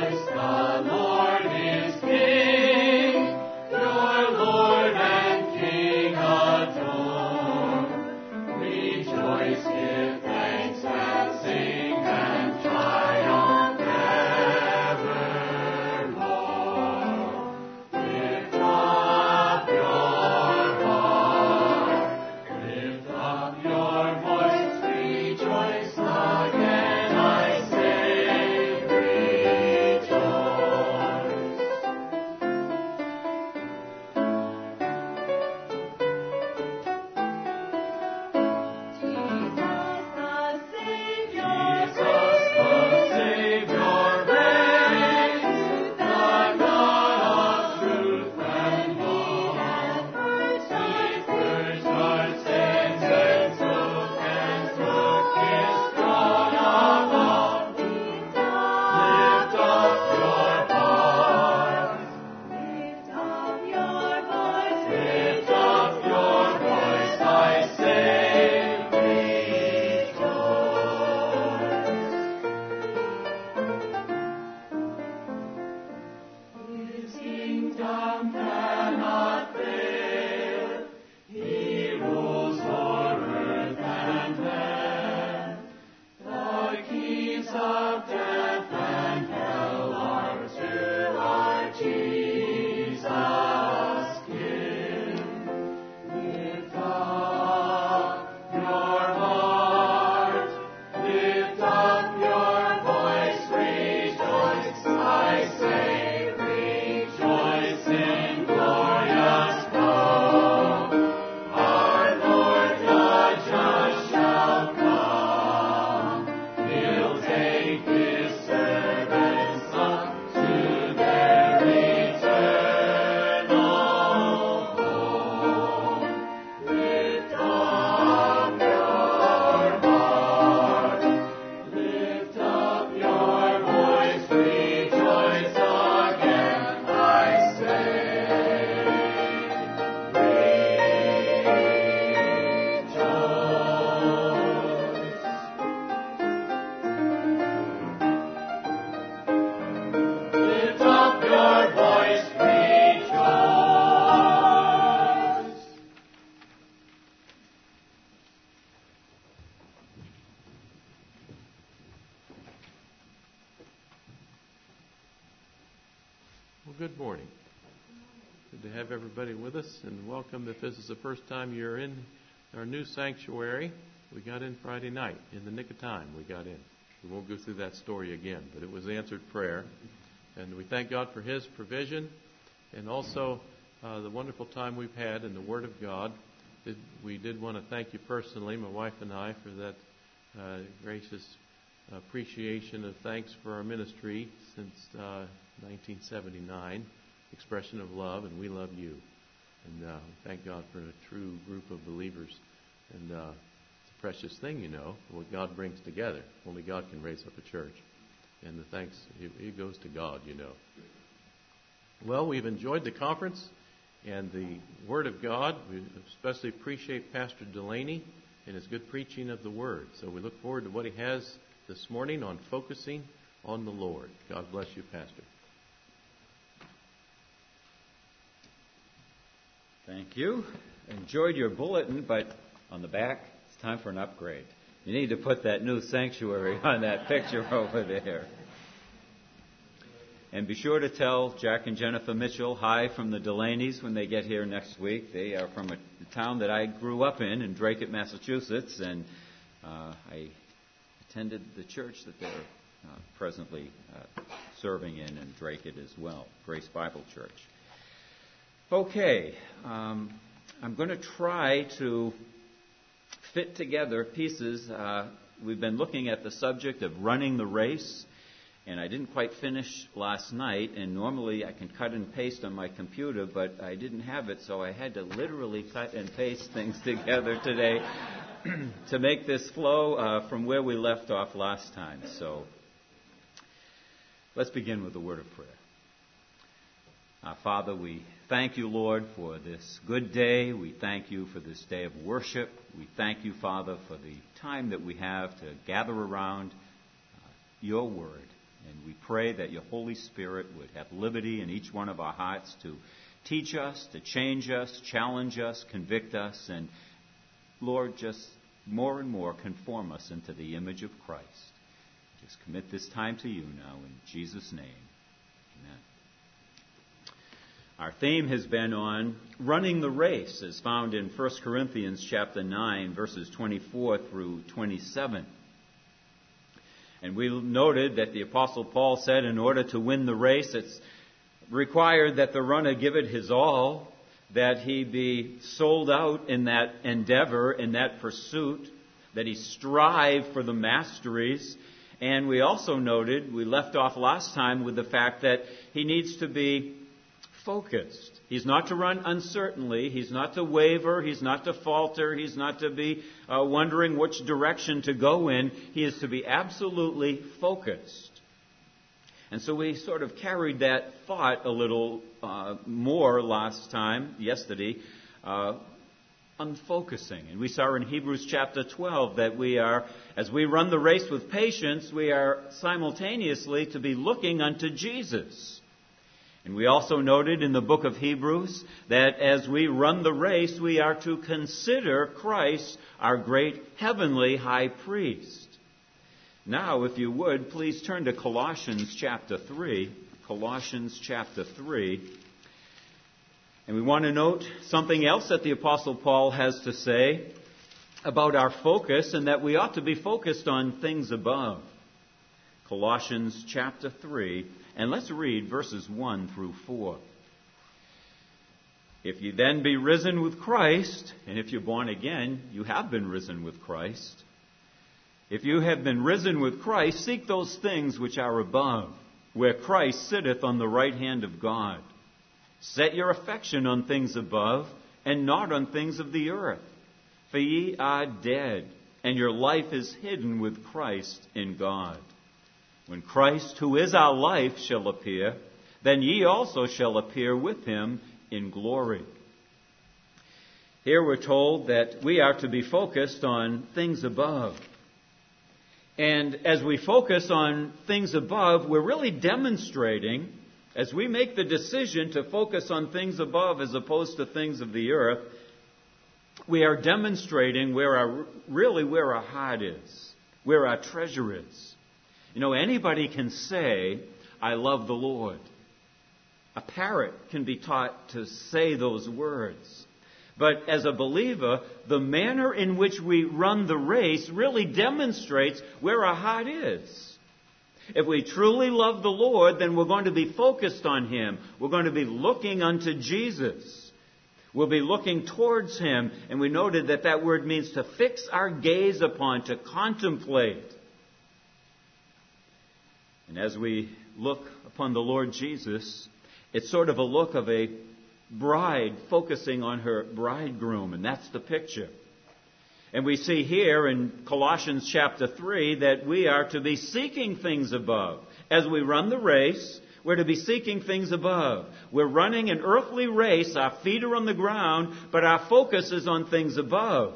Good morning. Good to have everybody with us, and welcome if this is the first time you're in our new sanctuary. We got in Friday night, in the nick of time we got in. We won't go through that story again, but it was answered prayer. And we thank God for His provision, and also the wonderful time we've had in the Word of God. We did want to thank you personally, my wife and I, for that gracious appreciation of thanks for our ministry since 1979, expression of love, and we love you. And thank God for a true group of believers. And it's a precious thing, you know, what God brings together. Only God can raise up a church. And the thanks, it goes to God, you know. Well, we've enjoyed the conference and the Word of God. We especially appreciate Pastor Delaney and his good preaching of the Word. So we look forward to what he has this morning on focusing on the Lord. God bless you, Pastor. Thank you. Enjoyed your bulletin, but on the back, it's time for an upgrade. You need to put that new sanctuary on that picture over there. And be sure to tell Jack and Jennifer Mitchell hi from the Delaneys when they get here next week. They are from a town that I grew up in Dracut, Massachusetts, and I attended the church that they're presently serving in Dracut as well, Grace Bible Church. Okay, I'm going to try to fit together pieces. We've been looking at the subject of running the race, and I didn't quite finish last night, and normally I can cut and paste on my computer, but I didn't have it, so I had to literally cut and paste things together today to make this flow from where we left off last time. So let's begin with a word of prayer. Father, we thank you, Lord, for this good day. We thank you for this day of worship. We thank you, Father, for the time that we have to gather around your word. And we pray that your Holy Spirit would have liberty in each one of our hearts to teach us, to change us, challenge us, convict us, and, Lord, just more and more conform us into the image of Christ. Just commit this time to you now in Jesus' name. Amen. Our theme has been on running the race, as found in 1 Corinthians chapter 9, verses 24 through 27. And we noted that the Apostle Paul said in order to win the race, it's required that the runner give it his all, that he be sold out in that endeavor, in that pursuit, that he strive for the masteries. And we also noted, we left off last time with the fact that he needs to be focused. He's not to run uncertainly. He's not to waver. He's not to falter. He's not to be wondering which direction to go in. He is to be absolutely focused. And so we sort of carried that thought a little more yesterday, unfocusing. And we saw in Hebrews chapter 12 that we are, as we run the race with patience, we are simultaneously to be looking unto Jesus. And we also noted in the book of Hebrews that as we run the race, we are to consider Christ our great heavenly high priest. Now, if you would, please turn to Colossians chapter 3. Colossians chapter 3. And we want to note something else that the Apostle Paul has to say about our focus, and that we ought to be focused on things above. Colossians chapter 3. And let's read verses 1 through 4. If you then be risen with Christ, and if you're born again, you have been risen with Christ. If you have been risen with Christ, seek those things which are above, where Christ sitteth on the right hand of God. Set your affection on things above, and not on things of the earth. For ye are dead, and your life is hidden with Christ in God. When Christ, who is our life, shall appear, then ye also shall appear with him in glory. Here we're told that we are to be focused on things above. And as we focus on things above, we're really demonstrating, as we make the decision to focus on things above as opposed to things of the earth, we are demonstrating where our heart is, where our treasure is. You know, anybody can say, I love the Lord. A parrot can be taught to say those words. But as a believer, the manner in which we run the race really demonstrates where our heart is. If we truly love the Lord, then we're going to be focused on him. We're going to be looking unto Jesus. We'll be looking towards him. And we noted that word means to fix our gaze upon, to contemplate. And as we look upon the Lord Jesus, it's sort of a look of a bride focusing on her bridegroom, and that's the picture. And we see here in Colossians chapter 3 that we are to be seeking things above. As we run the race, we're to be seeking things above. We're running an earthly race, our feet are on the ground, but our focus is on things above.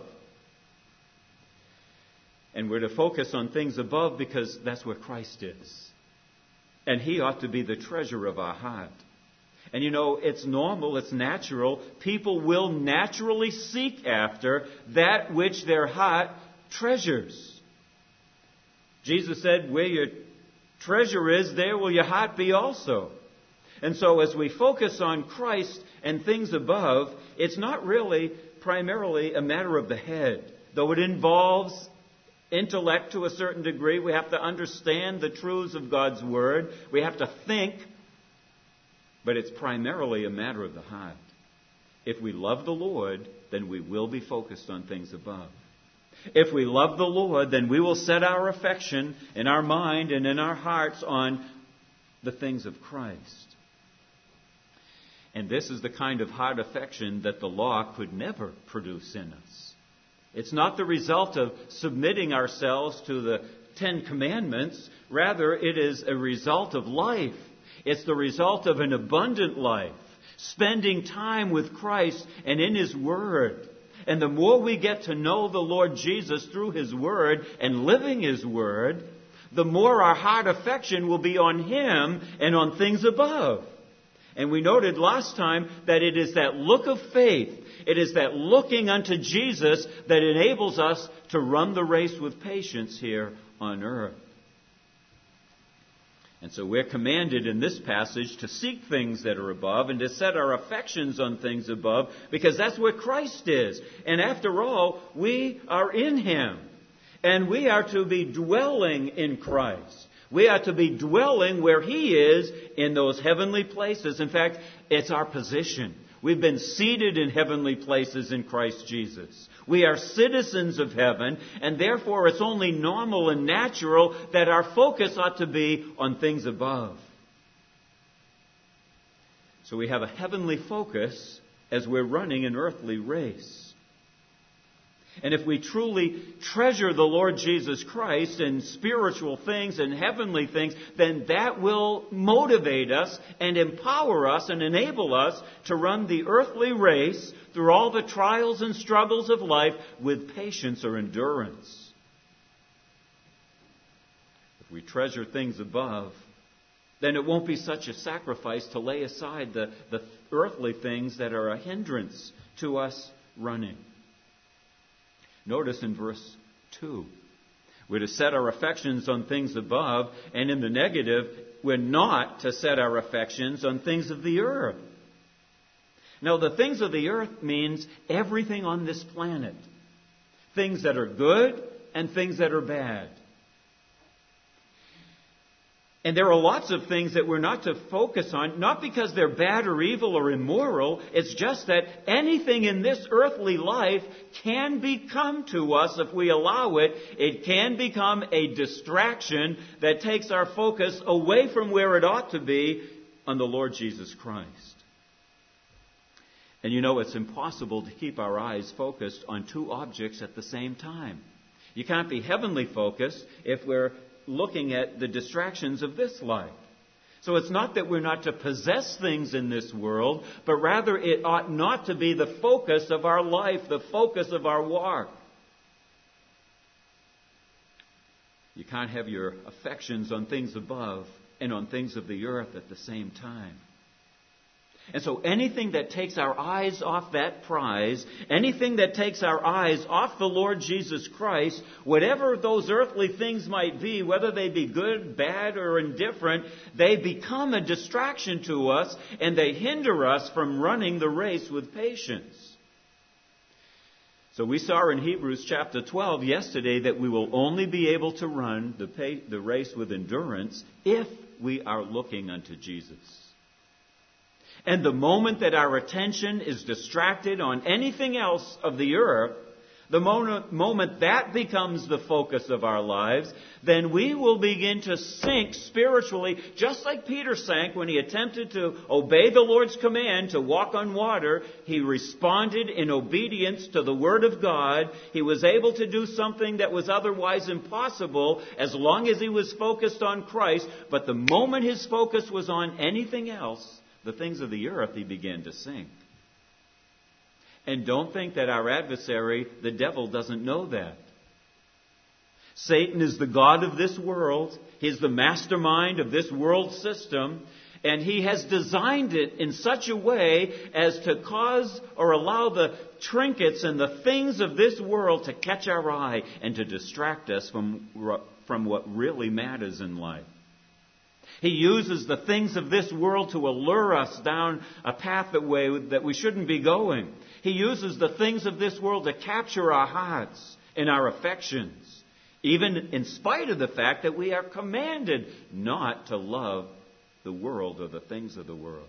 And we're to focus on things above because that's where Christ is. And he ought to be the treasure of our heart. And you know, it's normal, it's natural. People will naturally seek after that which their heart treasures. Jesus said, where your treasure is, there will your heart be also. And so as we focus on Christ and things above, it's not really primarily a matter of the head, though it involves intellect to a certain degree. We have to understand the truths of God's Word. We have to think. But it's primarily a matter of the heart. If we love the Lord, then we will be focused on things above. If we love the Lord, then we will set our affection in our mind and in our hearts on the things of Christ. And this is the kind of heart affection that the law could never produce in us. It's not the result of submitting ourselves to the Ten Commandments. Rather, it is a result of life. It's the result of an abundant life, spending time with Christ and in his Word. And the more we get to know the Lord Jesus through his Word and living his Word, the more our heart affection will be on Him and on things above. And we noted last time that it is that look of faith, it is that looking unto Jesus that enables us to run the race with patience here on earth. And so we're commanded in this passage to seek things that are above and to set our affections on things above, because that's where Christ is. And after all, we are in Him. And we are to be dwelling in Christ. We are to be dwelling where He is in those heavenly places. In fact, it's our position. We've been seated in heavenly places in Christ Jesus. We are citizens of heaven, and therefore it's only normal and natural that our focus ought to be on things above. So we have a heavenly focus as we're running an earthly race. And if we truly treasure the Lord Jesus Christ and spiritual things and heavenly things, then that will motivate us and empower us and enable us to run the earthly race through all the trials and struggles of life with patience or endurance. If we treasure things above, then it won't be such a sacrifice to lay aside the earthly things that are a hindrance to us running. Notice in verse 2, we're to set our affections on things above, and in the negative, we're not to set our affections on things of the earth. Now, the things of the earth means everything on this planet. Things that are good and things that are bad. And there are lots of things that we're not to focus on, not because they're bad or evil or immoral. It's just that anything in this earthly life can become to us, if we allow it, it can become a distraction that takes our focus away from where it ought to be on the Lord Jesus Christ. And you know, it's impossible to keep our eyes focused on two objects at the same time. You can't be heavenly focused if we're looking at the distractions of this life. So it's not that we're not to possess things in this world, but rather it ought not to be the focus of our life, the focus of our walk. You can't have your affections on things above and on things of the earth at the same time. And so anything that takes our eyes off that prize, anything that takes our eyes off the Lord Jesus Christ, whatever those earthly things might be, whether they be good, bad, or indifferent, they become a distraction to us and they hinder us from running the race with patience. So we saw in Hebrews chapter 12 yesterday that we will only be able to run the race with endurance if we are looking unto Jesus. And the moment that our attention is distracted on anything else of the earth, the moment that becomes the focus of our lives, then we will begin to sink spiritually, just like Peter sank when he attempted to obey the Lord's command to walk on water. He responded in obedience to the Word of God. He was able to do something that was otherwise impossible as long as he was focused on Christ. But the moment his focus was on anything else, the things of the earth, he began to sink. And don't think that our adversary, the devil, doesn't know that. Satan is the god of this world. He's the mastermind of this world system. And he has designed it in such a way as to cause or allow the trinkets and the things of this world to catch our eye and to distract us from what really matters in life. He uses the things of this world to allure us down a path that we shouldn't be going. He uses the things of this world to capture our hearts and our affections, even in spite of the fact that we are commanded not to love the world or the things of the world.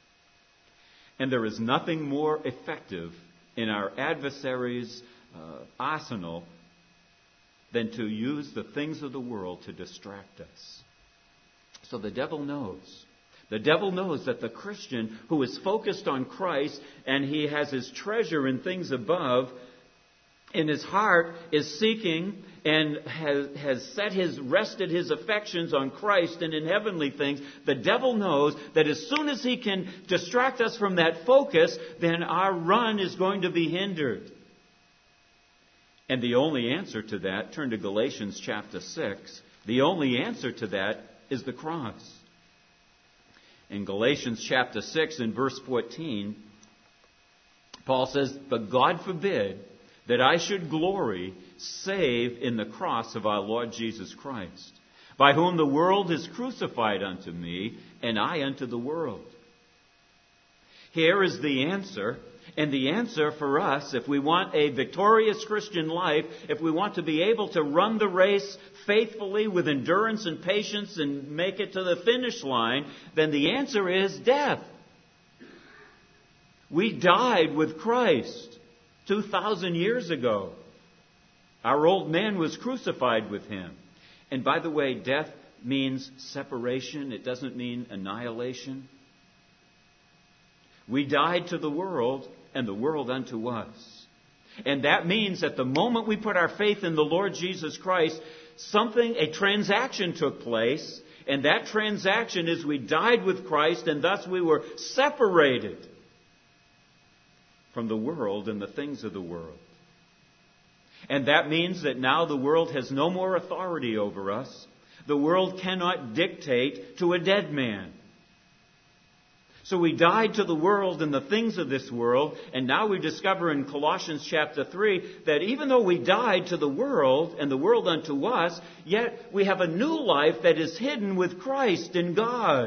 And there is nothing more effective in our adversary's arsenal than to use the things of the world to distract us. So the devil knows. The devil knows that the Christian who is focused on Christ and he has his treasure in things above, in his heart is seeking and has rested his affections on Christ and in heavenly things. The devil knows that as soon as he can distract us from that focus, then our run is going to be hindered. And the only answer to that, turn to Galatians chapter 6. The only answer to that is the cross. In Galatians chapter 6 and verse 14, Paul says, "But God forbid that I should glory save in the cross of our Lord Jesus Christ, by whom the world is crucified unto me, and I unto the world." Here is the answer. And the answer for us, if we want a victorious Christian life, if we want to be able to run the race faithfully with endurance and patience and make it to the finish line, then the answer is death. We died with Christ 2,000 years ago. Our old man was crucified with him. And by the way, death means separation. It doesn't mean annihilation. We died to the world, and the world unto us. And that means that the moment we put our faith in the Lord Jesus Christ, a transaction took place, and that transaction is we died with Christ, and thus we were separated from the world and the things of the world. And that means that now the world has no more authority over us. The world cannot dictate to a dead man. So we died to the world and the things of this world, and now we discover in Colossians chapter 3 that even though we died to the world and the world unto us, yet we have a new life that is hidden with Christ in God.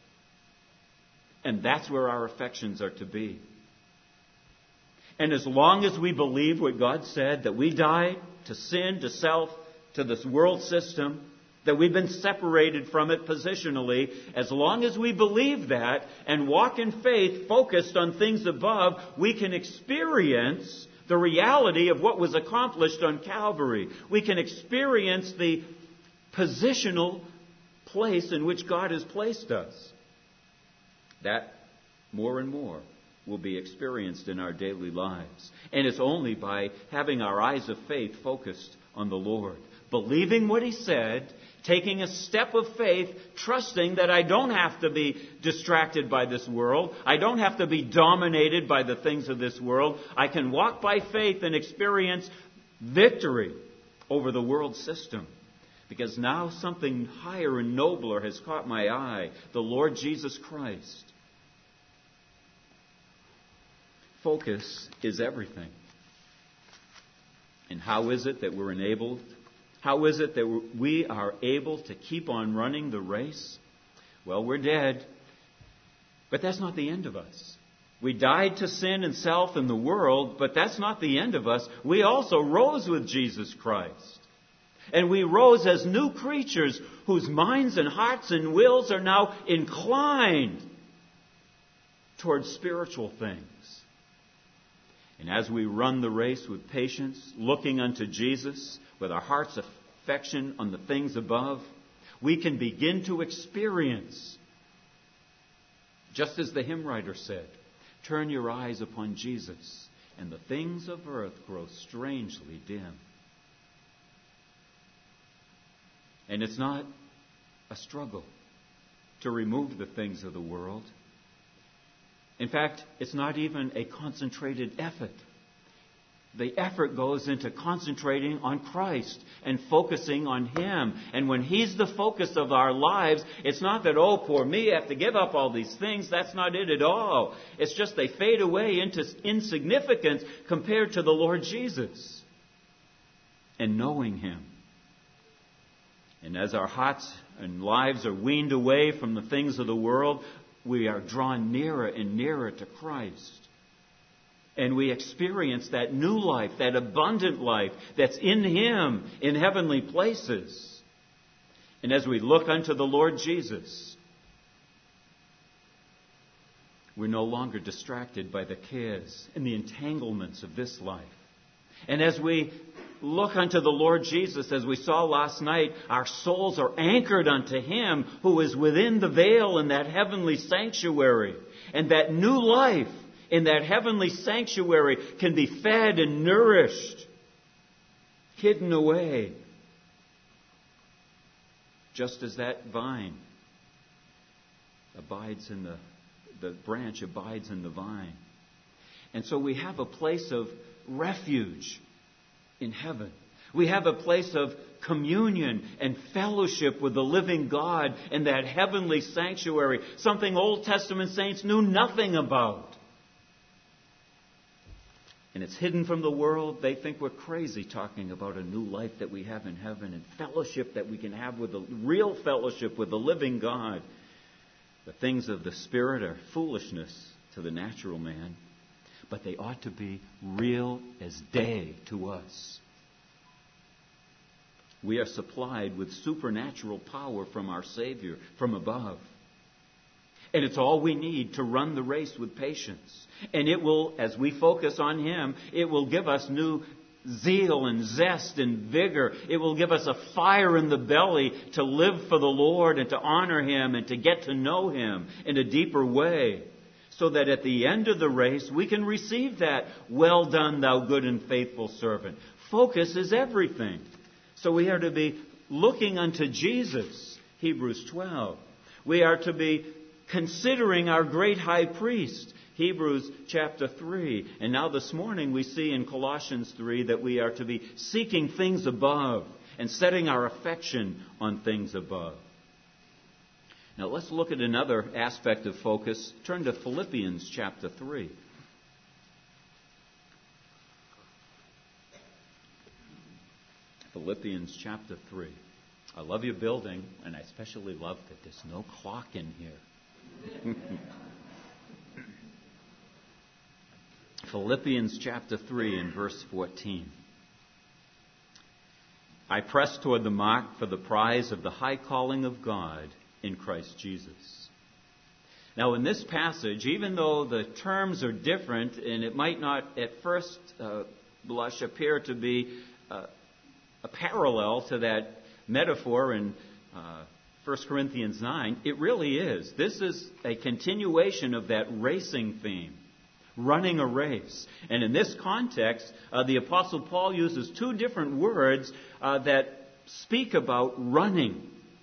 And that's where our affections are to be. And as long as we believe what God said, that we died to sin, to self, to this world system, that we've been separated from it positionally, as long as we believe that and walk in faith focused on things above, we can experience the reality of what was accomplished on Calvary. We can experience the positional place in which God has placed us. That more and more will be experienced in our daily lives. And it's only by having our eyes of faith focused on the Lord, believing what He said, taking a step of faith, trusting that I don't have to be distracted by this world. I don't have to be dominated by the things of this world. I can walk by faith and experience victory over the world system. Because now something higher and nobler has caught my eye, the Lord Jesus Christ. Focus is everything. And how is it that we're enabled? How is it that we are able to keep on running the race? Well, we're dead. But that's not the end of us. We died to sin and self and the world, but that's not the end of us. We also rose with Jesus Christ. And we rose as new creatures whose minds and hearts and wills are now inclined towards spiritual things. And as we run the race with patience, looking unto Jesus, with our heart's affection on the things above, we can begin to experience, just as the hymn writer said, turn your eyes upon Jesus, and the things of earth grow strangely dim. And it's not a struggle to remove the things of the world. In fact, it's not even a concentrated effort. The effort goes into concentrating on Christ and focusing on Him. And when He's the focus of our lives, it's not that, oh, poor me, I have to give up all these things. That's not it at all. It's just they fade away into insignificance compared to the Lord Jesus and knowing Him. And as our hearts and lives are weaned away from the things of the world, we are drawn nearer and nearer to Christ. And we experience that new life, that abundant life that's in Him in heavenly places. And as we look unto the Lord Jesus, we're no longer distracted by the cares and the entanglements of this life. And as we look unto the Lord Jesus, as we saw last night, our souls are anchored unto Him who is within the veil in that heavenly sanctuary. And that new life in that heavenly sanctuary can be fed and nourished, hidden away, just as that vine abides in the branch abides in the vine. And so we have a place of refuge in heaven, We have a place of communion and fellowship with the living God in that heavenly sanctuary, something Old Testament saints knew nothing about. And it's hidden from the world. They think we're crazy talking about a new life that we have in heaven and fellowship that we can have with the real fellowship with the living God. The things of the Spirit are foolishness to the natural man, but they ought to be real as day to us. We are supplied with supernatural power from our Savior from above. And it's all we need to run the race with patience. And it will, as we focus on Him, it will give us new zeal and zest and vigor. It will give us a fire in the belly to live for the Lord and to honor Him and to get to know Him in a deeper way. So that at the end of the race, we can receive that, "Well done, thou good and faithful servant." Focus is everything. So we are to be looking unto Jesus, Hebrews 12. We are to be considering our great high priest, Hebrews chapter 3. And now this morning we see in Colossians 3 that we are to be seeking things above and setting our affection on things above. Now let's look at another aspect of focus. Turn to Philippians chapter 3. Philippians chapter 3. I love your building, and I especially love that there's no clock in here. Philippians chapter 3 and verse 14. I press toward the mark for the prize of the high calling of God in Christ Jesus. Now in this passage, even though the terms are different and it might not at first blush appear to be a parallel to that metaphor in 1 Corinthians 9, it really is. This is a continuation of that racing theme, running a race. And in this context, the Apostle Paul uses two different words that speak about running.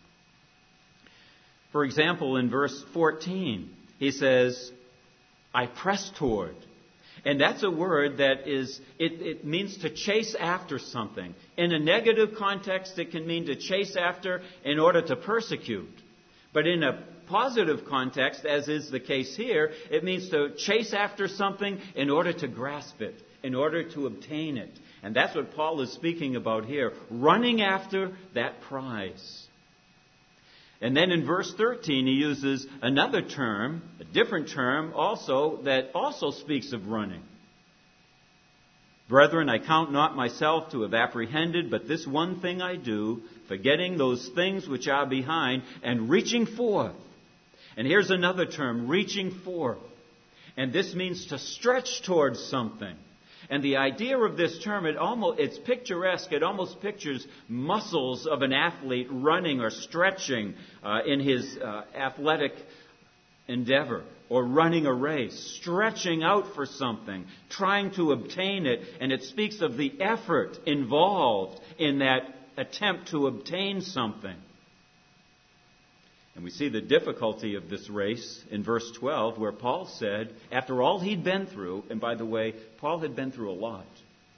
For example, in verse 14, he says, I press toward. And that's a word that it means to chase after something. In a negative context, it can mean to chase after in order to persecute. But in a positive context, as is the case here, it means to chase after something in order to grasp it, in order to obtain it. And that's what Paul is speaking about here, running after that prize. And then in verse 13, he uses another term, a different term also, that also speaks of running. Brethren, I count not myself to have apprehended, but this one thing I do, forgetting those things which are behind, and reaching forth. And here's another term, reaching forth. And this means to stretch towards something. And the idea of this term, it's picturesque. It almost pictures muscles of an athlete running or stretching in his athletic endeavor, or running a race, stretching out for something, trying to obtain it. And it speaks of the effort involved in that attempt to obtain something. And we see the difficulty of this race in verse 12, where Paul said, after all he'd been through, and by the way, Paul had been through a lot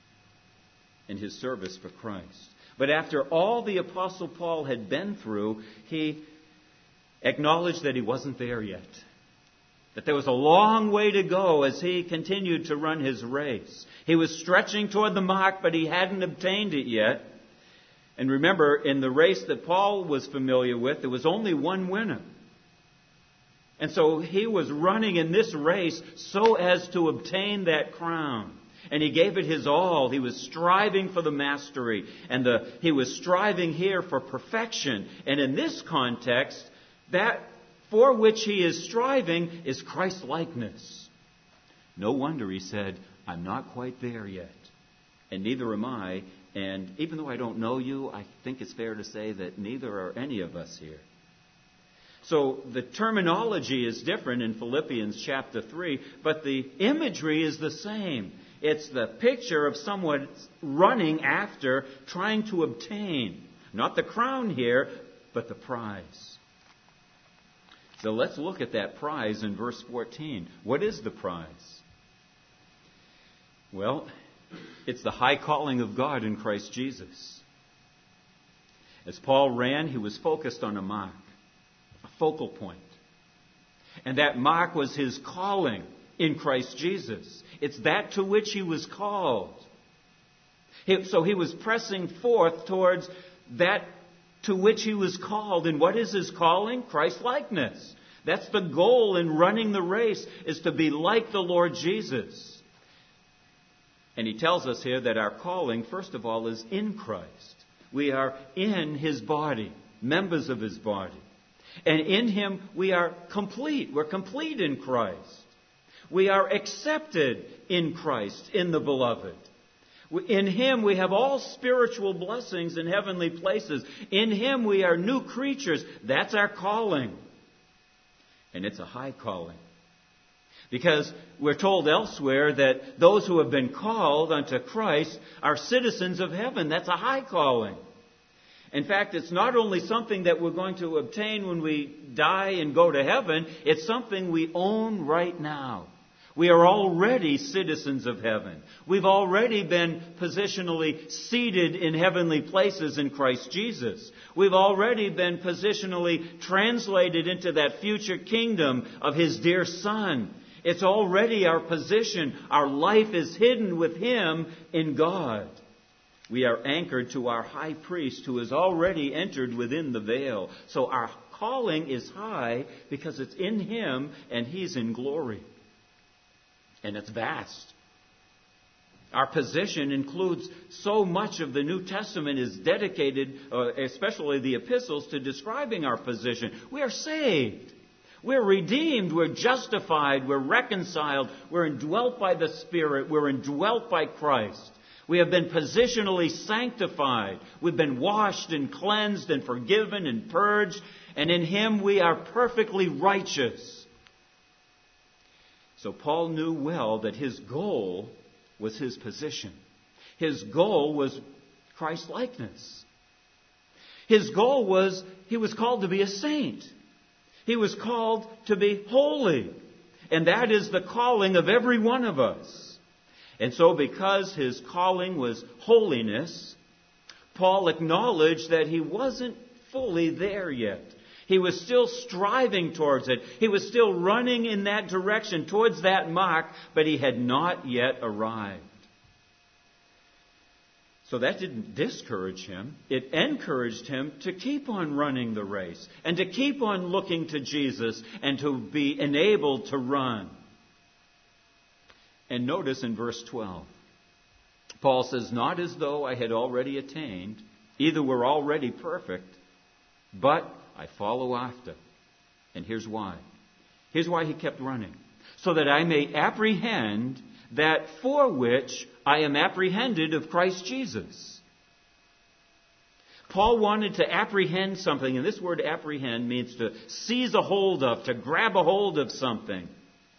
in his service for Christ. But after all the Apostle Paul had been through, he acknowledged that he wasn't there yet. That there was a long way to go as he continued to run his race. He was stretching toward the mark, but he hadn't obtained it yet. And remember, in the race that Paul was familiar with, there was only one winner. And so he was running in this race so as to obtain that crown. And he gave it his all. He was striving for the mastery. And he was striving here for perfection. And in this context, that for which he is striving is Christ-likeness. No wonder he said, I'm not quite there yet. And neither am I. And even though I don't know you, I think it's fair to say that neither are any of us here. So the terminology is different in Philippians chapter 3, but the imagery is the same. It's the picture of someone running after, trying to obtain, not the crown here, but the prize. So let's look at that prize in verse 14. What is the prize? Well, It's the high calling of God in Christ Jesus. As Paul ran, he was focused on a mark, a focal point. And that mark was his calling in Christ Jesus. It's that to which he was called. So he was pressing forth towards that to which he was called. And what is his calling? Christ-likeness. That's the goal in running the race, is to be like the Lord Jesus. And he tells us here that our calling, first of all, is in Christ. We are in his body, members of his body. And in him we are complete. We're complete in Christ. We are accepted in Christ, in the beloved. In him we have all spiritual blessings in heavenly places. In him we are new creatures. That's our calling. And it's a high calling. Because we're told elsewhere that those who have been called unto Christ are citizens of heaven. That's a high calling. In fact, it's not only something that we're going to obtain when we die and go to heaven, it's something we own right now. We are already citizens of heaven. We've already been positionally seated in heavenly places in Christ Jesus. We've already been positionally translated into that future kingdom of his dear Son. It's already our position. Our life is hidden with him in God. We are anchored to our high priest who has already entered within the veil. So our calling is high because it's in him and he's in glory. And it's vast. Our position includes so much of the New Testament is dedicated, especially the epistles, to describing our position. We are saved. We're redeemed. We're justified. We're reconciled. We're indwelt by the Spirit. We're indwelt by Christ. We have been positionally sanctified. We've been washed and cleansed and forgiven and purged. And in him we are perfectly righteous. So Paul knew well that his goal was his position. His goal was Christ-likeness. His goal was, he was called to be a saint. He was called to be holy. And that is the calling of every one of us. And so because his calling was holiness, Paul acknowledged that he wasn't fully there yet. He was still striving towards it. He was still running in that direction, towards that mark, but he had not yet arrived. So that didn't discourage him. It encouraged him to keep on running the race and to keep on looking to Jesus and to be enabled to run. And notice in verse 12, Paul says, not as though I had already attained, either were already perfect, but I follow after. And here's why. Here's why he kept running. So that I may apprehend that for which I am apprehended of Christ Jesus. Paul wanted to apprehend something, and this word apprehend means to seize a hold of, to grab a hold of something.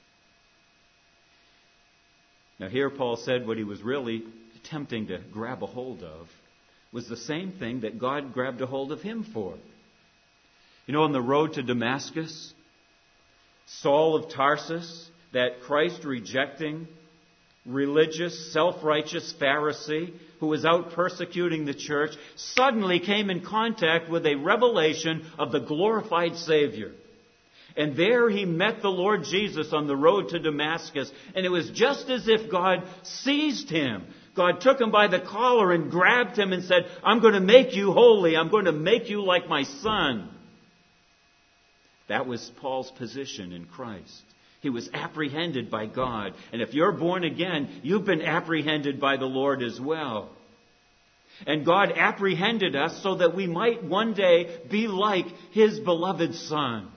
Now here Paul said what he was really attempting to grab a hold of was the same thing that God grabbed a hold of him for. You know, on the road to Damascus, Saul of Tarsus, that Christ-rejecting, religious, self-righteous Pharisee who was out persecuting the church, suddenly came in contact with a revelation of the glorified Savior. And there he met the Lord Jesus on the road to Damascus. And it was just as if God seized him. God took him by the collar and grabbed him and said, I'm going to make you holy. I'm going to make you like my Son. That was Paul's position in Christ. He was apprehended by God. And if you're born again, you've been apprehended by the Lord as well. And God apprehended us so that we might one day be like his beloved Son.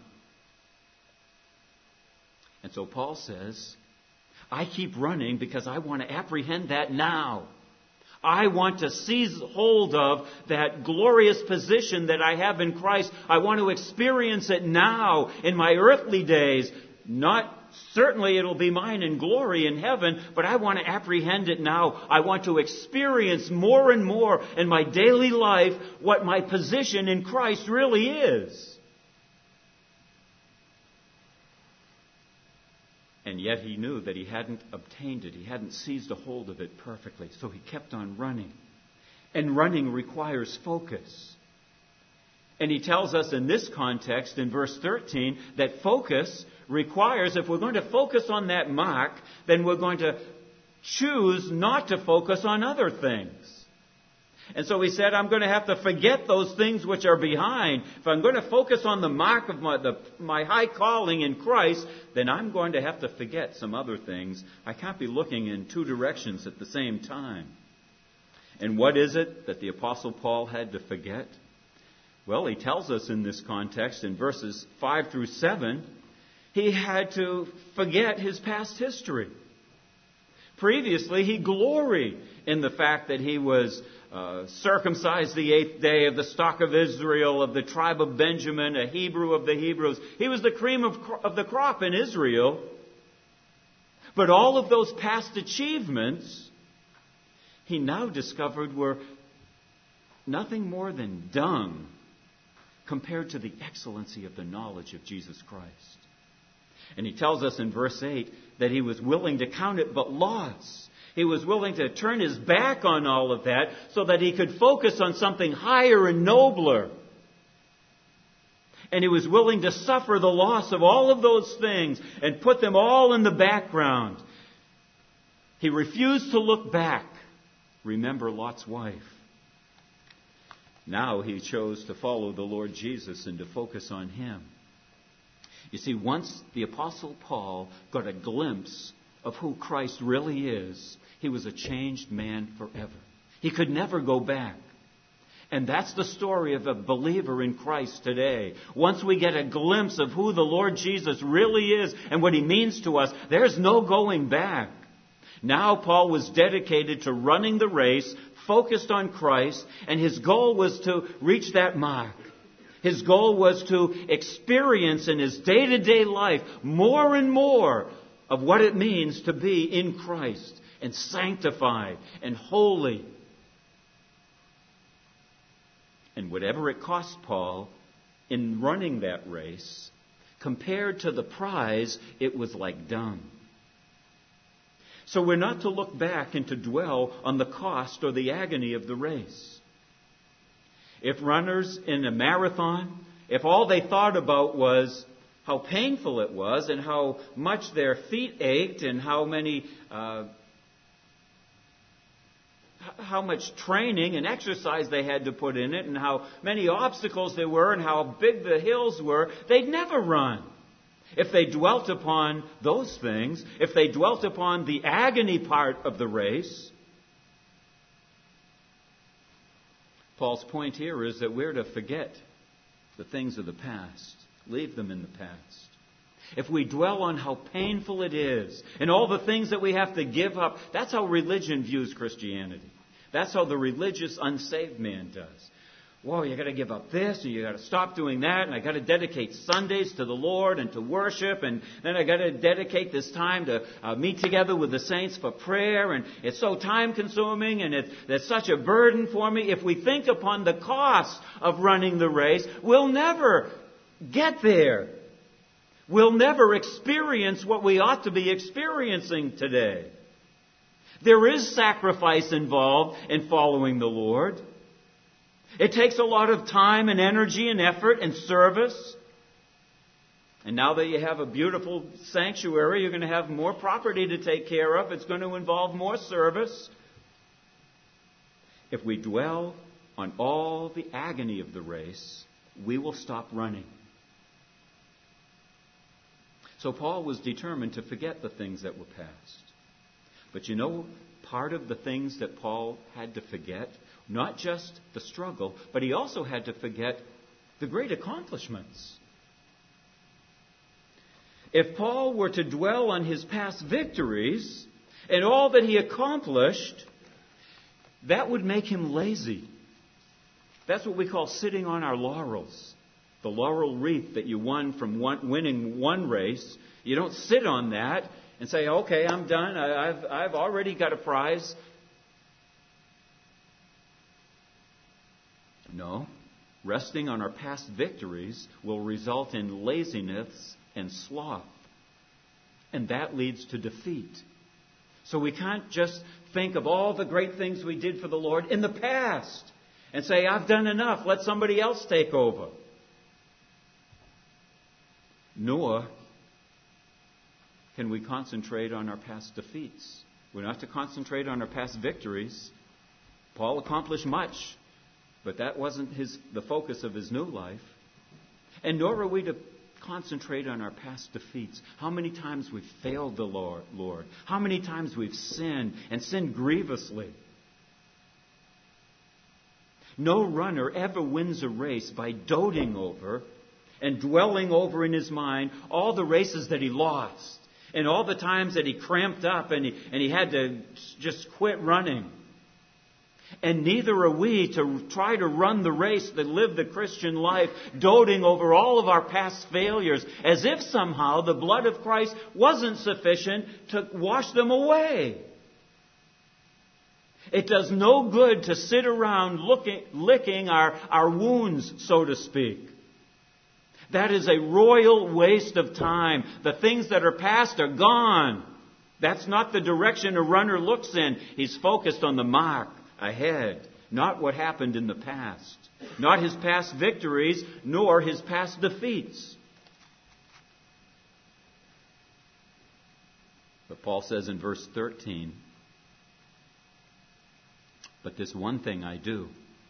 And so Paul says, I keep running because I want to apprehend that now. I want to seize hold of that glorious position that I have in Christ. I want to experience it now in my earthly days. Not certainly it'll be mine in glory in heaven, but I want to apprehend it now. I want to experience more and more in my daily life what my position in Christ really is. And yet he knew that he hadn't obtained it. He hadn't seized a hold of it perfectly. So he kept on running. And running requires focus. And he tells us in this context, in verse 13, that focus requires, if we're going to focus on that mark, then we're going to choose not to focus on other things. And so he said, I'm going to have to forget those things which are behind. If I'm going to focus on the mark of my high calling in Christ, then I'm going to have to forget some other things. I can't be looking in two directions at the same time. And what is it that the Apostle Paul had to forget? Well, he tells us in this context, in verses 5 through 7, he had to forget his past history. Previously, he gloried in the fact that he was circumcised the 8th day, of the stock of Israel, of the tribe of Benjamin, a Hebrew of the Hebrews. He was the cream of the crop in Israel. But all of those past achievements, he now discovered, were nothing more than dung compared to the excellency of the knowledge of Jesus Christ. And he tells us in verse 8 that he was willing to count it but loss. He was willing to turn his back on all of that so that he could focus on something higher and nobler. And he was willing to suffer the loss of all of those things and put them all in the background. He refused to look back. Remember Lot's wife. Now he chose to follow the Lord Jesus and to focus on Him. You see, once the Apostle Paul got a glimpse of who Christ really is, he was a changed man forever. He could never go back. And that's the story of a believer in Christ today. Once we get a glimpse of who the Lord Jesus really is and what He means to us, there's no going back. Now Paul was dedicated to running the race, focused on Christ, and his goal was to reach that mark. His goal was to experience in his day-to-day life more and more of what it means to be in Christ and sanctified and holy. And whatever it cost Paul in running that race, compared to the prize, it was like dung. So we're not to look back and to dwell on the cost or the agony of the race. If runners in a marathon, if all they thought about was how painful it was and how much their feet ached and how much training and exercise they had to put in it and how many obstacles there were and how big the hills were, they'd never run. If they dwelt upon those things, if they dwelt upon the agony part of the race, Paul's point here is that we're to forget the things of the past. Leave them in the past. If we dwell on how painful it is and all the things that we have to give up, that's how religion views Christianity. That's how the religious unsaved man does. Whoa, you got to give up this, and you got to stop doing that, and I got to dedicate Sundays to the Lord and to worship, and then I got to dedicate this time to meet together with the saints for prayer, and it's so time-consuming, and it's such a burden for me. If we think upon the cost of running the race, we'll never get there. We'll never experience what we ought to be experiencing today. There is sacrifice involved in following the Lord. It takes a lot of time and energy and effort and service. And now that you have a beautiful sanctuary, you're going to have more property to take care of. It's going to involve more service. If we dwell on all the agony of the race, we will stop running. So Paul was determined to forget the things that were past. But you know, part of the things that Paul had to forget, not just the struggle, but he also had to forget the great accomplishments. If Paul were to dwell on his past victories and all that he accomplished, that would make him lazy. That's what we call sitting on our laurels. The laurel wreath that you won from winning one race. You don't sit on that and say, okay, I'm done. I've already got a prize. No. Resting on our past victories will result in laziness and sloth. And that leads to defeat. So we can't just think of all the great things we did for the Lord in the past and say, I've done enough, let somebody else take over. Nor can we concentrate on our past defeats. We're not to concentrate on our past victories. Paul accomplished much, but that wasn't the focus of his new life. And nor are we to concentrate on our past defeats. How many times we've failed the Lord. How many times we've sinned, and sinned grievously. No runner ever wins a race by doting over and dwelling over in his mind all the races that he lost and all the times that he cramped up and he had to just quit running. And neither are we to try to run the race that live the Christian life, doting over all of our past failures, as if somehow the blood of Christ wasn't sufficient to wash them away. It does no good to sit around licking our wounds, so to speak. That is a royal waste of time. The things that are past are gone. That's not the direction a runner looks in. He's focused on the mark ahead, not what happened in the past, not his past victories, nor his past defeats. But Paul says in verse 13, but this one thing I do.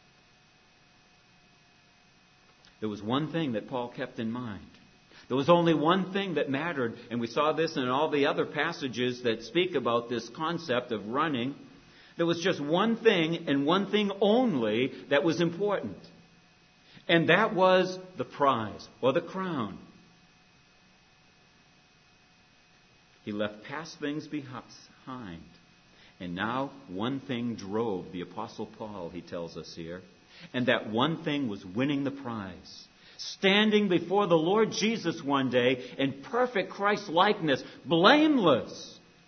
There was one thing that Paul kept in mind. There was only one thing that mattered, and we saw this in all the other passages that speak about this concept of running. There was just one thing and one thing only that was important. And that was the prize, or the crown. He left past things behind. And now one thing drove the Apostle Paul, he tells us here. And that one thing was winning the prize. Standing before the Lord Jesus one day in perfect Christ-likeness, blameless.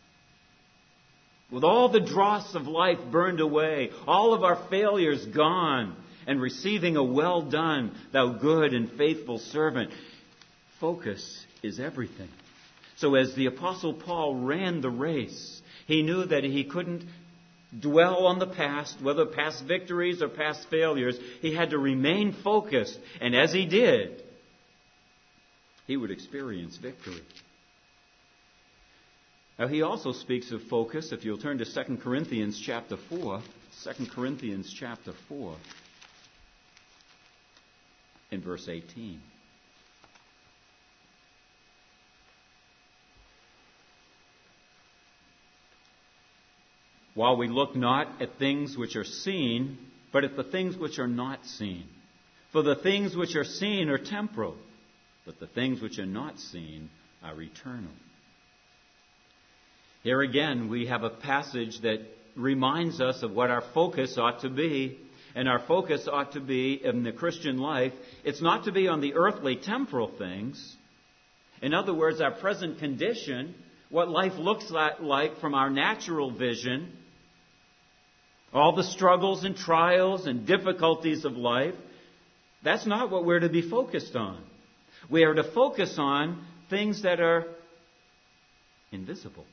With all the dross of life burned away, all of our failures gone, and receiving a well done, thou good and faithful servant. Focus is everything. So as the Apostle Paul ran the race, he knew that he couldn't dwell on the past, whether past victories or past failures. He had to remain focused. And as he did, he would experience victory. Now, he also speaks of focus. If you'll turn to 2 Corinthians chapter 4, 2 Corinthians chapter 4, in verse 18. While we look not at things which are seen, but at the things which are not seen. For the things which are seen are temporal, but the things which are not seen are eternal. Here again, we have a passage that reminds us of what our focus ought to be. And our focus ought to be in the Christian life. It's not to be on the earthly, temporal things. In other words, our present condition, what life looks like from our natural vision, all the struggles and trials and difficulties of life, that's not what we're to be focused on. We are to focus on things that are invisible.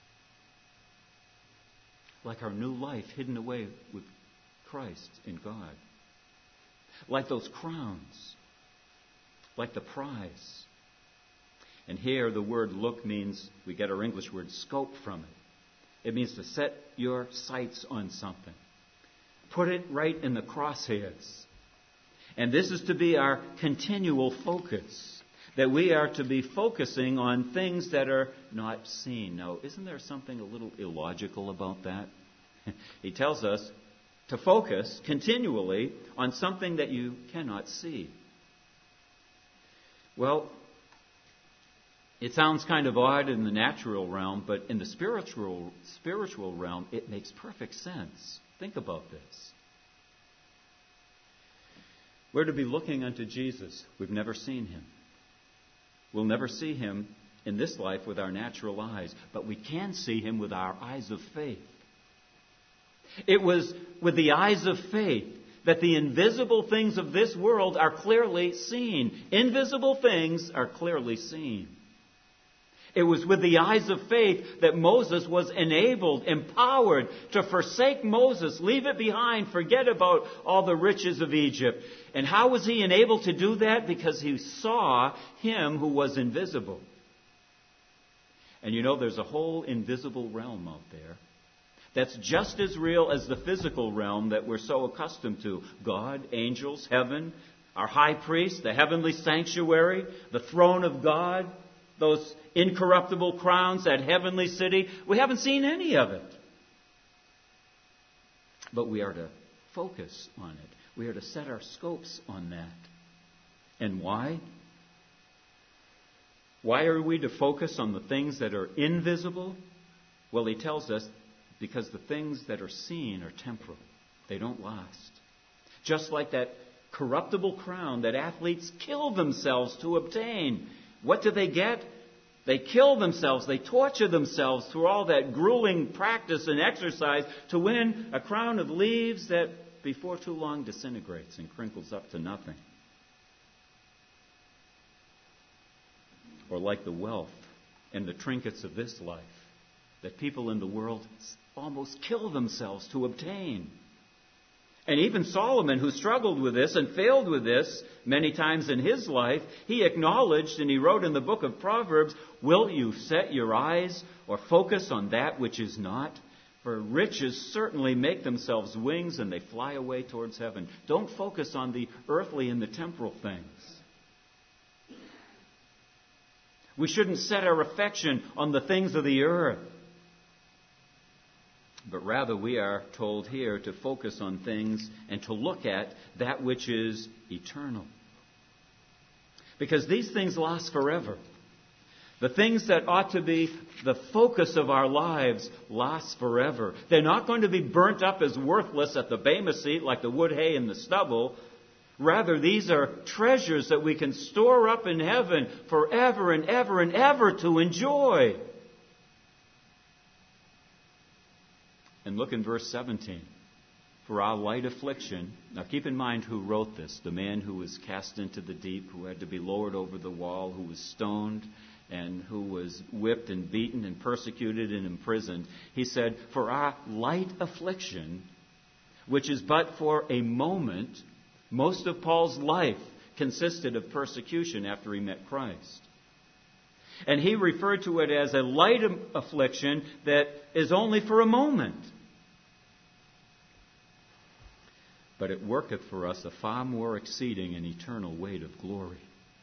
Like our new life hidden away with Christ in God. Like those crowns. Like the prize. And here the word look means, we get our English word scope from it. It means to set your sights on something. Put it right in the crosshairs. And this is to be our continual focus. That we are to be focusing on things that are not seen. Now, isn't there something a little illogical about that? He tells us to focus continually on something that you cannot see. Well, it sounds kind of odd in the natural realm, but in the spiritual realm, it makes perfect sense. Think about this. We're to be looking unto Jesus. We've never seen him. We'll never see him in this life with our natural eyes, but we can see him with our eyes of faith. It was with the eyes of faith that the invisible things of this world are clearly seen. Invisible things are clearly seen. It was with the eyes of faith that Moses was enabled, empowered to forsake Moses, leave it behind, forget about all the riches of Egypt. And how was he enabled to do that? Because he saw him who was invisible. And you know, there's a whole invisible realm out there that's just as real as the physical realm that we're so accustomed to. God, angels, heaven, our high priest, the heavenly sanctuary, the throne of God, those incorruptible crowns, that heavenly city. We haven't seen any of it. But we are to focus on it. We are to set our scopes on that. And why? Why are we to focus on the things that are invisible? Well, he tells us because the things that are seen are temporal. They don't last. Just like that corruptible crown that athletes kill themselves to obtain. What do they get? They kill themselves. They torture themselves through all that grueling practice and exercise to win a crown of leaves that before too long disintegrates and crinkles up to nothing. Or like the wealth and the trinkets of this life that people in the world almost kill themselves to obtain. And even Solomon, who struggled with this and failed with this many times in his life, he acknowledged, and he wrote in the book of Proverbs, "Will you set your eyes or focus on that which is not? For riches certainly make themselves wings and they fly away towards heaven." Don't focus on the earthly and the temporal things. We shouldn't set our affection on the things of the earth. But rather we are told here to focus on things and to look at that which is eternal. Because these things last forever. The things that ought to be the focus of our lives last forever. They're not going to be burnt up as worthless at the Bema seat like the wood, hay, and the stubble. Rather, these are treasures that we can store up in heaven forever and ever and ever to enjoy. And look in verse 17. For our light affliction. Now keep in mind who wrote this. The man who was cast into the deep, who had to be lowered over the wall, who was stoned, and who was whipped and beaten and persecuted and imprisoned. He said, for our light affliction, which is but for a moment. Most of Paul's life consisted of persecution after he met Christ. And he referred to it as a light affliction that is only for a moment. But it worketh for us a far more exceeding and eternal weight of glory.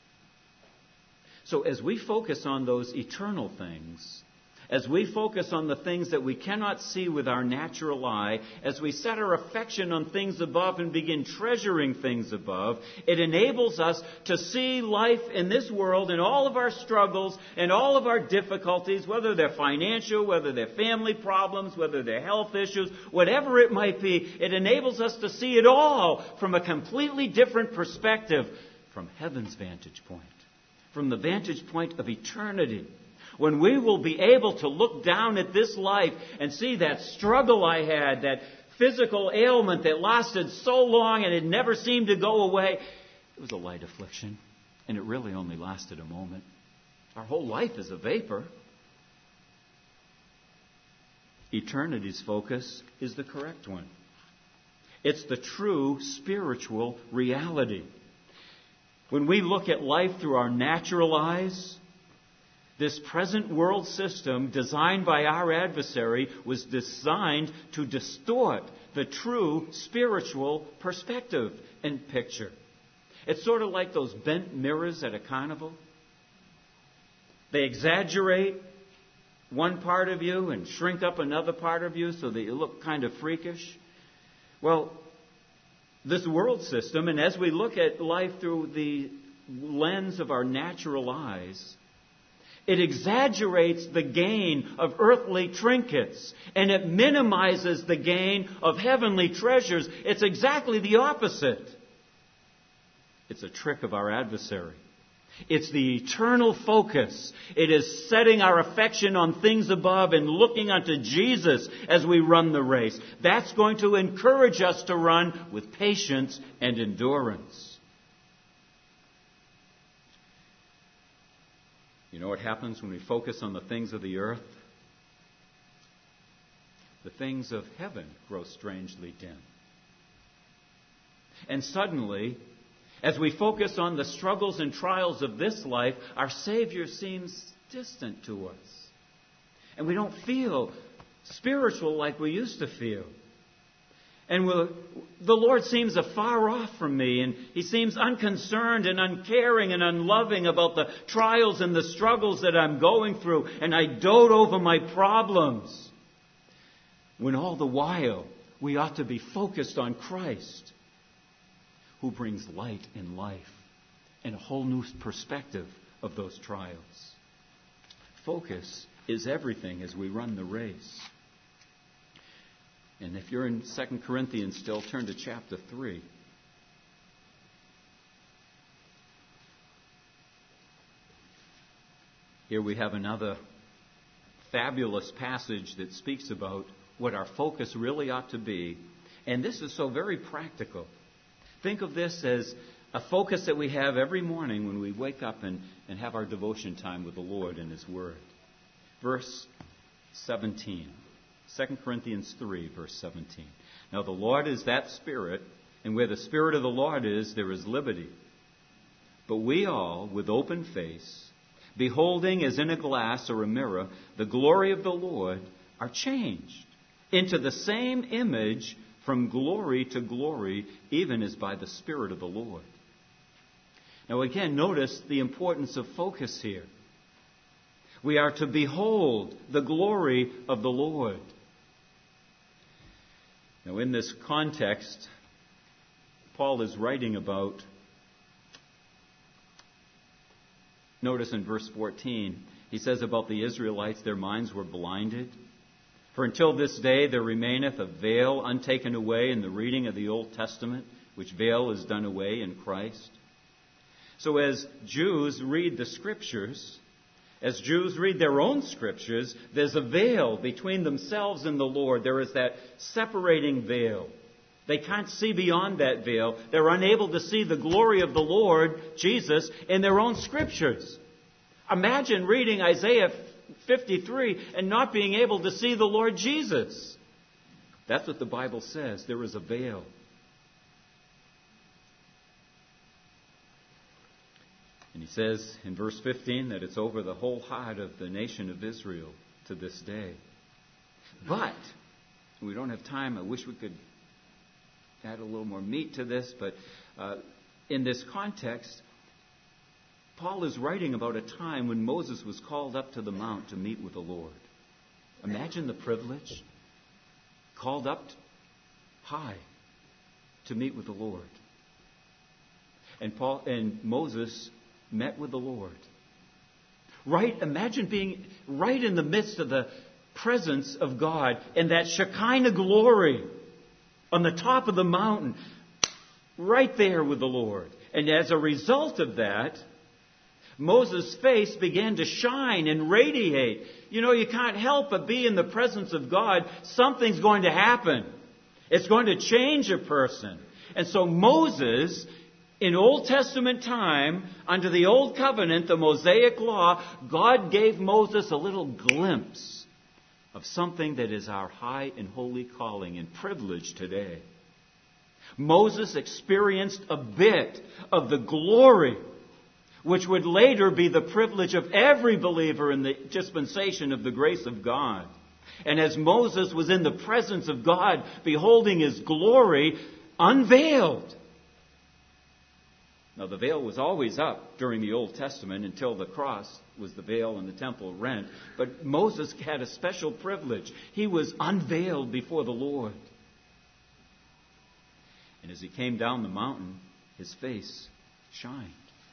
So as we focus on those eternal things, as we focus on the things that we cannot see with our natural eye, as we set our affection on things above and begin treasuring things above, it enables us to see life in this world and all of our struggles and all of our difficulties, whether they're financial, whether they're family problems, whether they're health issues, whatever it might be. It enables us to see it all from a completely different perspective, from heaven's vantage point, from the vantage point of eternity. When we will be able to look down at this life and see that struggle I had, that physical ailment that lasted so long and it never seemed to go away. It was a light affliction, and it really only lasted a moment. Our whole life is a vapor. Eternity's focus is the correct one. It's the true spiritual reality. When we look at life through our natural eyes, this present world system designed by our adversary was designed to distort the true spiritual perspective and picture. It's sort of like those bent mirrors at a carnival. They exaggerate one part of you and shrink up another part of you so that you look kind of freakish. Well, this world system, and as we look at life through the lens of our natural eyes, it exaggerates the gain of earthly trinkets, and it minimizes the gain of heavenly treasures. It's exactly the opposite. It's a trick of our adversary. It's the eternal focus. It is setting our affection on things above and looking unto Jesus as we run the race. That's going to encourage us to run with patience and endurance. You know what happens when we focus on the things of the earth? The things of heaven grow strangely dim. And suddenly, as we focus on the struggles and trials of this life, our Savior seems distant to us. And we don't feel spiritual like we used to feel. And the Lord seems afar off from me, and He seems unconcerned and uncaring and unloving about the trials and the struggles that I'm going through, and I dote over my problems. When all the while, we ought to be focused on Christ, who brings light and life and a whole new perspective of those trials. Focus is everything as we run the race. And if you're in 2 Corinthians still, turn to chapter 3. Here we have another fabulous passage that speaks about what our focus really ought to be. And this is so very practical. Think of this as a focus that we have every morning when we wake up and have our devotion time with the Lord and His Word. Verse 17. 2 Corinthians 3, verse 17. Now the Lord is that Spirit, and where the Spirit of the Lord is, there is liberty. But we all, with open face, beholding as in a glass or a mirror the glory of the Lord, are changed into the same image from glory to glory, even as by the Spirit of the Lord. Now again, notice the importance of focus here. We are to behold the glory of the Lord. Now in this context, Paul is writing about, notice in verse 14, he says about the Israelites, their minds were blinded. For until this day there remaineth a veil untaken away in the reading of the Old Testament, which veil is done away in Christ. So as Jews read the Scriptures, as Jews read their own Scriptures, there's a veil between themselves and the Lord. There is that separating veil. They can't see beyond that veil. They're unable to see the glory of the Lord, Jesus, in their own Scriptures. Imagine reading Isaiah 53 and not being able to see the Lord Jesus. That's what the Bible says. There is a veil. And he says in verse 15 that it's over the whole heart of the nation of Israel to this day. But, we don't have time. I wish we could add a little more meat to this. But in this context, Paul is writing about a time when Moses was called up to the mount to meet with the Lord. Imagine the privilege. Called up high to meet with the Lord. And Moses met with the Lord. Imagine being right in the midst of the presence of God and that Shekinah glory on the top of the mountain, right there with the Lord. And as a result of that, Moses' face began to shine and radiate. You know, you can't help but be in the presence of God. Something's going to happen. It's going to change a person. And so Moses, in Old Testament time, under the Old Covenant, the Mosaic Law, God gave Moses a little glimpse of something that is our high and holy calling and privilege today. Moses experienced a bit of the glory which would later be the privilege of every believer in the dispensation of the grace of God. And as Moses was in the presence of God, beholding His glory unveiled. Now, the veil was always up during the Old Testament until the cross was the veil and the temple rent. But Moses had a special privilege. He was unveiled before the Lord. And as he came down the mountain, his face shined.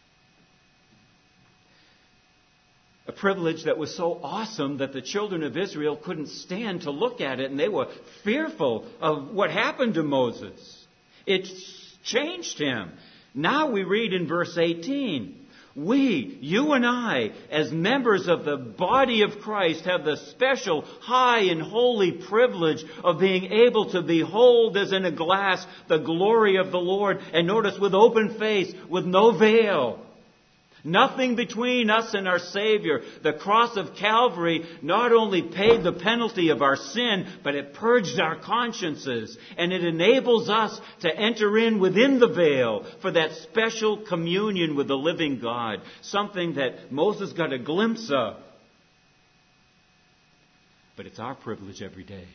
A privilege that was so awesome that the children of Israel couldn't stand to look at it, and they were fearful of what happened to Moses. It changed him. Now we read in verse 18, we, you and I, as members of the body of Christ, have the special, high and holy privilege of being able to behold as in a glass the glory of the Lord. And notice, with open face, with no veil. Nothing between us and our Savior. The cross of Calvary not only paid the penalty of our sin, but it purged our consciences. And it enables us to enter in within the veil for that special communion with the living God. Something that Moses got a glimpse of. But it's our privilege every day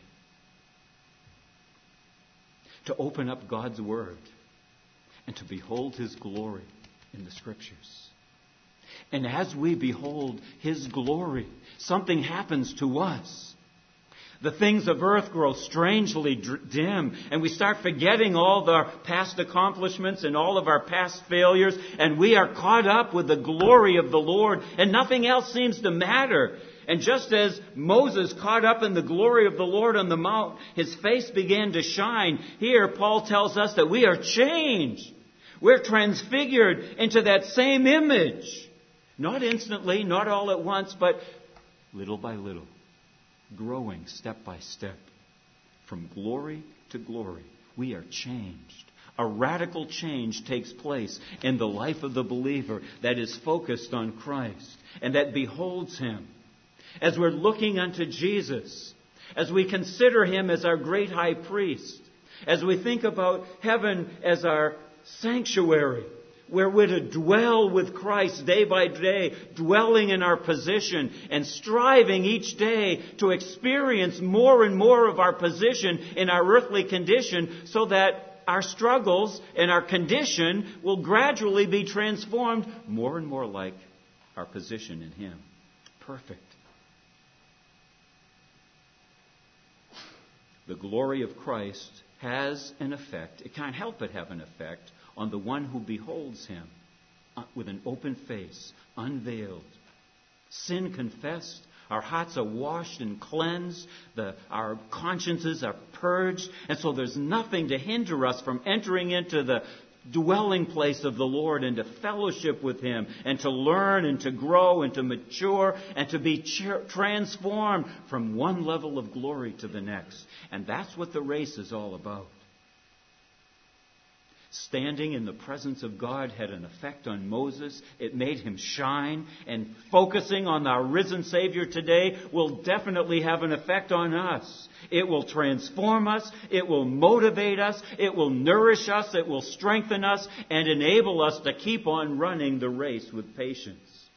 to open up God's Word and to behold His glory in the Scriptures. And as we behold His glory, something happens to us. The things of earth grow strangely dim, and we start forgetting all our past accomplishments and all of our past failures, and we are caught up with the glory of the Lord, and nothing else seems to matter. And just as Moses caught up in the glory of the Lord on the mount, his face began to shine. Here, Paul tells us that we are changed. We're transfigured into that same image. Not instantly, not all at once, but little by little. Growing step by step. From glory to glory, we are changed. A radical change takes place in the life of the believer that is focused on Christ and that beholds Him. As we're looking unto Jesus, as we consider Him as our great high priest, as we think about heaven as our sanctuary, where we're to dwell with Christ day by day, dwelling in our position and striving each day to experience more and more of our position in our earthly condition so that our struggles and our condition will gradually be transformed more and more like our position in Him. Perfect. The glory of Christ has an effect. It can't help but have an effect on the one who beholds Him with an open face, unveiled. Sin confessed. Our hearts are washed and cleansed. Our consciences are purged. And so there's nothing to hinder us from entering into the dwelling place of the Lord and to fellowship with Him and to learn and to grow and to mature and to be transformed from one level of glory to the next. And that's what the race is all about. Standing in the presence of God had an effect on Moses. It made him shine. And focusing on our risen Savior today will definitely have an effect on us. It will transform us. It will motivate us. It will nourish us. It will strengthen us and enable us to keep on running the race with patience.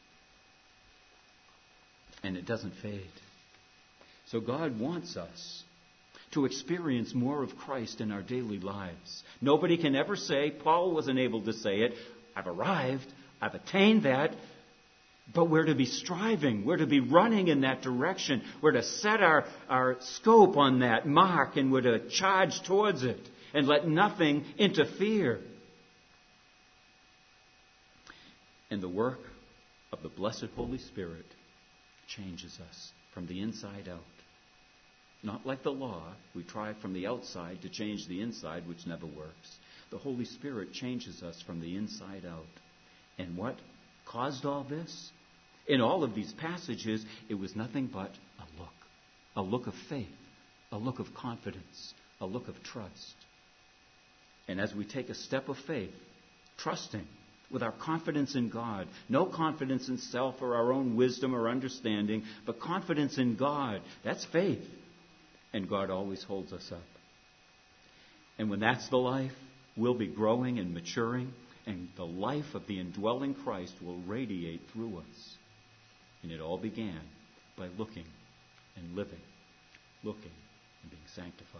And it doesn't fade. So God wants us to experience more of Christ in our daily lives. Nobody can ever say, Paul wasn't able to say it, I've arrived, I've attained that. But we're to be striving. We're to be running in that direction. We're to set our scope on that mark, and we're to charge towards it and let nothing interfere. And the work of the blessed Holy Spirit changes us from the inside out. Not like the law. We try from the outside to change the inside, which never works. The Holy Spirit changes us from the inside out. And what caused all this? In all of these passages, it was nothing but a look of faith, a look of confidence, a look of trust. And as we take a step of faith, trusting with our confidence in God, no confidence in self or our own wisdom or understanding, but confidence in God, that's faith. And God always holds us up. And when that's the life, we'll be growing and maturing, and the life of the indwelling Christ will radiate through us. And it all began by looking and living, looking and being sanctified.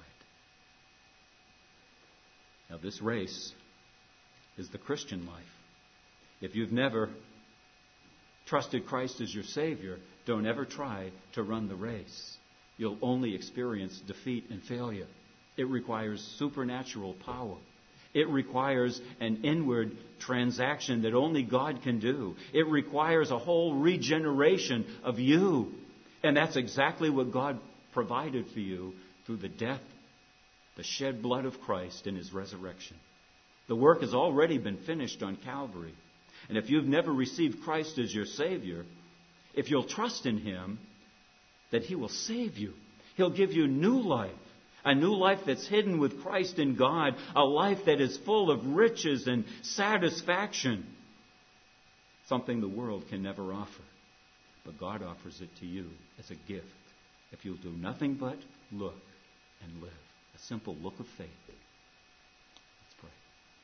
Now this race is the Christian life. If you've never trusted Christ as your Savior, don't ever try to run the race. You'll only experience defeat and failure. It requires supernatural power. It requires an inward transaction that only God can do. It requires a whole regeneration of you. And that's exactly what God provided for you through the death, the shed blood of Christ and His resurrection. The work has already been finished on Calvary. And if you've never received Christ as your Savior, if you'll trust in Him, that He will save you. He'll give you new life. A new life that's hidden with Christ in God. A life that is full of riches and satisfaction. something the world can never offer. But God offers it to you as a gift if you'll do nothing but look and live. A simple look of faith. Let's pray.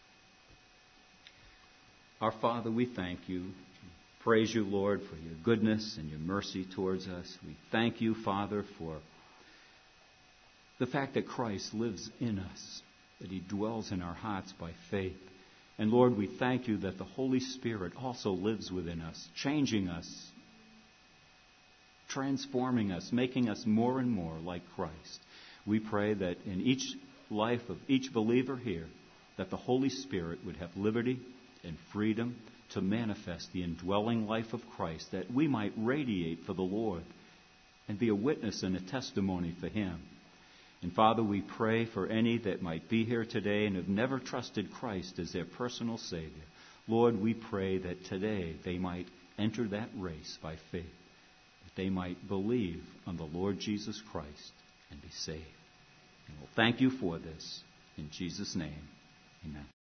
Our Father, we thank you. Praise you, Lord, for your goodness and your mercy towards us. We thank you, Father, for the fact that Christ lives in us, that he dwells in our hearts by faith. And Lord, we thank you that the Holy Spirit also lives within us, changing us, transforming us, making us more and more like Christ. We pray that in each life of each believer here, that the Holy Spirit would have liberty and freedom to manifest the indwelling life of Christ, that we might radiate for the Lord and be a witness and a testimony for him. And Father, we pray for any that might be here today and have never trusted Christ as their personal Savior. Lord, we pray that today they might enter that race by faith, that they might believe on the Lord Jesus Christ and be saved. And we'll thank you for this. In Jesus' name, amen.